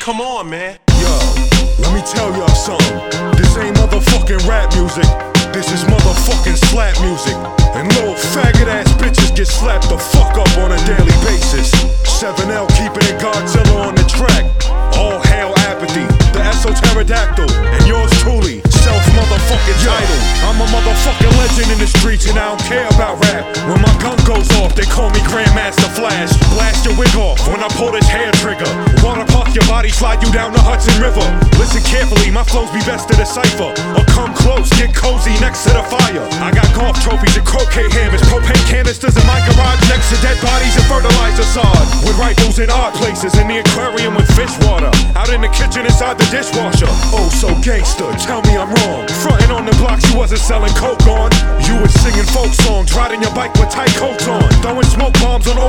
come on, man. Yo, let me tell y'all something. This ain't motherfucking rap music. This is motherfucking slap music. And little faggot ass bitches get slapped the fuck up on a daily basis. 7L keeping it Godzilla on the track. All hail Apathy, the Esoterodactyl, and yours truly, self-motherfucking title. I'm a motherfucking legend in the streets and I don't care about rap. When my gun goes off, they call me Grandmaster Flash. Blast your wig off when I pull this hair trigger. Water park your body, slide you down the Hudson River. Listen carefully, my flows be best to decipher. Or come close, get cozy next to the fire. I got golf trophies and croquet hammers, propane canisters in my garage next to dead bodies and fertilizer sod. With rifles in odd places, in the aquarium with fish water. Out in the kitchen inside the dishwasher. Oh, so gangster, tell me I'm wrong. Frontin' on the blocks, you wasn't selling coke on. You was singing folk songs, riding your bike with tight coats on. Throwing smoke bombs on all